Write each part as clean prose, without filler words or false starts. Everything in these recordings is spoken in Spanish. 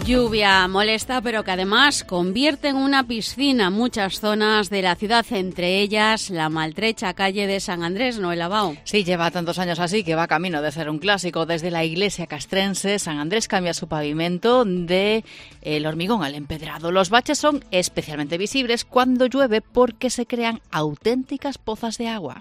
Lluvia molesta, pero que además convierte en una piscina muchas zonas de la ciudad, entre ellas la maltrecha calle de San Andrés, ¿no, Elabao? Sí, lleva tantos años así que va camino de ser un clásico. Desde la iglesia castrense, San Andrés cambia su pavimento de el hormigón al empedrado. Los baches son especialmente visibles cuando llueve porque se crean auténticas pozas de agua.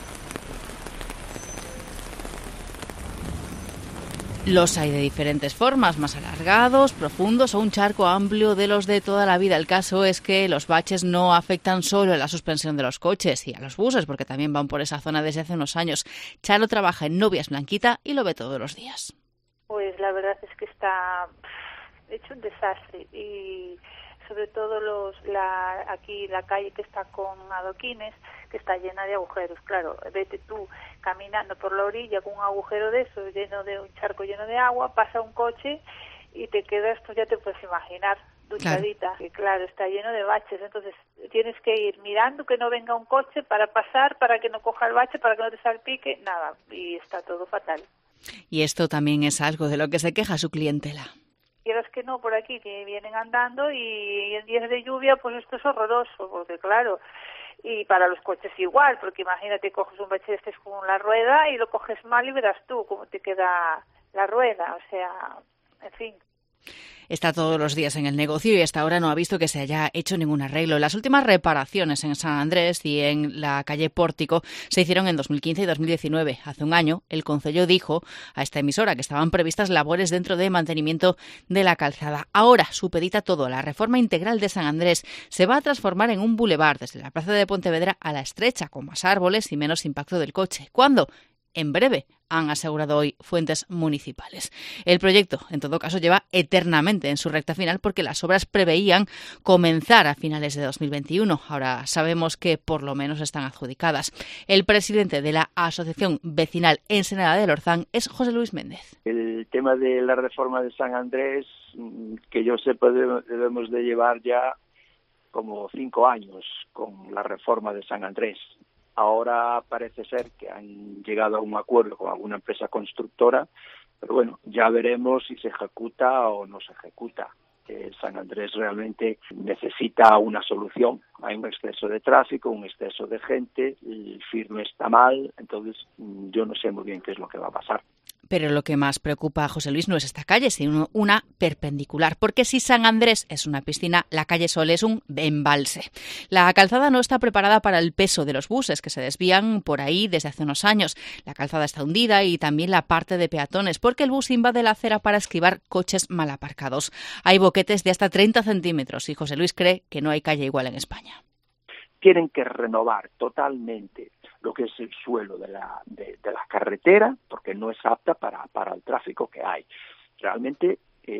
Los hay de diferentes formas, más alargados, profundos o un charco amplio de los de toda la vida. El caso es que los baches no afectan solo a la suspensión de los coches y a los buses, porque también van por esa zona desde hace unos años. Charo trabaja en Novias Blanquita y lo ve todos los días. Pues la verdad es que está hecho un desastre y sobre todo aquí la calle que está con adoquines, que está llena de agujeros. Claro, vete tú caminando por la orilla con un agujero de eso, lleno de un charco lleno de agua, pasa un coche y te quedas, pues ya te puedes imaginar, duchadita. Claro. Y claro, está lleno de baches, entonces tienes que ir mirando que no venga un coche para pasar, para que no coja el bache, para que no te salpique, nada, y está todo fatal. Y esto también es algo de lo que se queja su clientela. Quieras que no, por aquí que vienen andando y en días de lluvia pues esto es horroroso, porque claro, y para los coches igual, porque imagínate, coges un bache este con la rueda y lo coges mal y verás tú cómo te queda la rueda, o sea, en fin. Está todos los días en el negocio y hasta ahora no ha visto que se haya hecho ningún arreglo. Las últimas reparaciones en San Andrés y en la calle Pórtico se hicieron en 2015 y 2019. Hace un año, el concello dijo a esta emisora que estaban previstas labores dentro de mantenimiento de la calzada. Ahora supedita todo. La reforma integral de San Andrés se va a transformar en un bulevar desde la plaza de Pontevedra a la Estrecha, con más árboles y menos impacto del coche. ¿Cuándo? En breve, han asegurado hoy fuentes municipales. El proyecto, en todo caso, lleva eternamente en su recta final porque las obras preveían comenzar a finales de 2021. Ahora sabemos que por lo menos están adjudicadas. El presidente de la Asociación Vecinal Ensenada del Orzán es José Luis Méndez. El tema de la reforma de San Andrés, que yo sepa, debemos de llevar ya como 5 años con la reforma de San Andrés. Ahora parece ser que han llegado a un acuerdo con alguna empresa constructora, pero bueno, ya veremos si se ejecuta o no se ejecuta. San Andrés realmente necesita una solución. Hay un exceso de tráfico, un exceso de gente, el firme está mal, entonces yo no sé muy bien qué es lo que va a pasar. Pero lo que más preocupa a José Luis no es esta calle, sino una perpendicular, porque si San Andrés es una piscina, la calle Sol es un embalse. La calzada no está preparada para el peso de los buses que se desvían por ahí desde hace unos años. La calzada está hundida y también la parte de peatones, porque el bus invade la acera para esquivar coches mal aparcados. Hay boquetes de hasta 30 centímetros y José Luis cree que no hay calle igual en España. Tienen que renovar totalmente lo que es el suelo de la carretera, porque no es apta para el tráfico que hay. Realmente,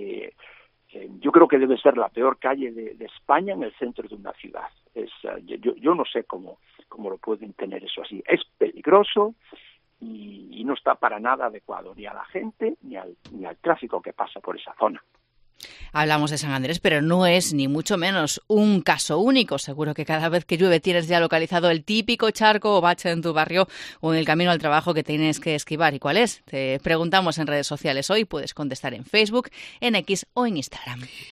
yo creo que debe ser la peor calle de España en el centro de una ciudad. Yo no sé cómo lo pueden tener eso así. Es peligroso y no está para nada adecuado ni a la gente ni al tráfico que pasa por esa zona. Hablamos de San Andrés, pero no es ni mucho menos un caso único. Seguro que cada vez que llueve tienes ya localizado el típico charco o bache en tu barrio o en el camino al trabajo que tienes que esquivar. ¿Y cuál es? Te preguntamos en redes sociales hoy. Puedes contestar en Facebook, en X o en Instagram.